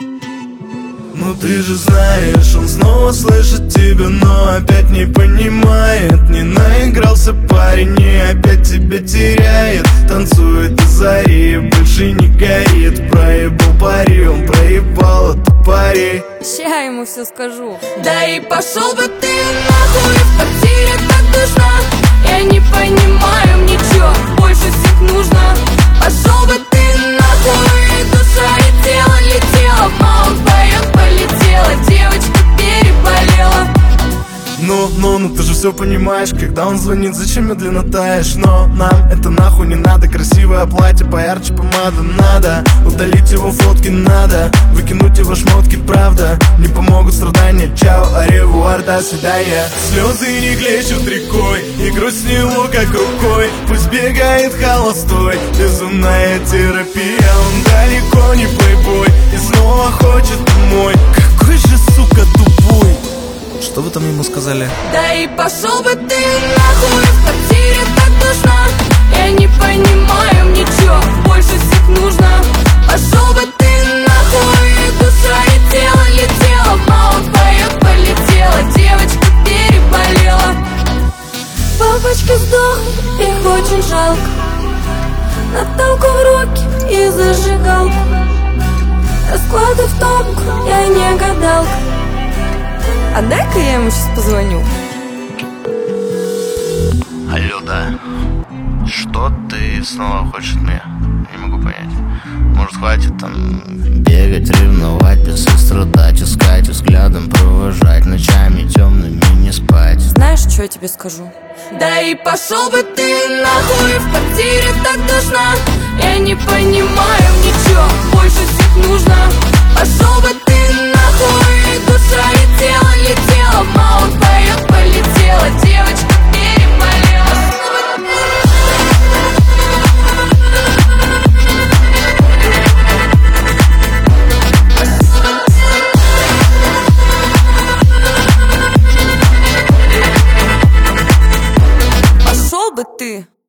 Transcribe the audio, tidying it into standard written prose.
Ну ты же знаешь, он снова слышит тебя, но опять не понимает. Не наигрался парень и опять тебя теряет. Танцует до зари, больше не горит. Проебал пари, он проебал эту пари. Ща ему все скажу. Да и пошел бы ты нахуй, в квартире так душно. Я не понимаю, мне чё больше всех нужно. Пошел бы ты нахуй, и душа и тело летела. В Маунт-Байон полетела, девочка переболела. Ну, ты же все понимаешь, когда он звонит, зачем медленно таешь? Но нам это нахуй не надо. Красивое платье, поярче помада надо. Удалить его фотки надо, выкинуть его шмотки, правда. Не помогут страдания, чао, аревуар, до свидания. Слезы не хлещут рекой, и грусть с него как рукой. Пусть бегает холостой, безумная терапия. Он далеко не плейбой и снова хочет домой. Какой же, сука, тупой. Что вы там ему сказали? Да и пошел бы ты нахуй, в квартире так душно. Я не понимаю, мне чё больше всех нужно. Пошел бы ты нахуй, и душа и тело летела. В Маунт-Байон полетела, девочка переболела. Папочка сдох, их очень жалко. Наталку в руки и зажигалку. Расклады в топку, я не гадалка. А дай-ка я ему сейчас позвоню. Алло, да. Что ты снова хочешь от меня? Не могу понять. Может, хватит там бегать, ревновать, писать, страдать, искать, взглядом провожать, ночами темными не спать. Знаешь, что я тебе скажу? Да и пошел бы ты нахуй, в квартире так душно. Я не понимаю, мне чё больше всех нужно. Пошел бы ты нахуй, душа и тело летела. В Маунт-Байон полетела, девочка переболела. Пошел бы ты!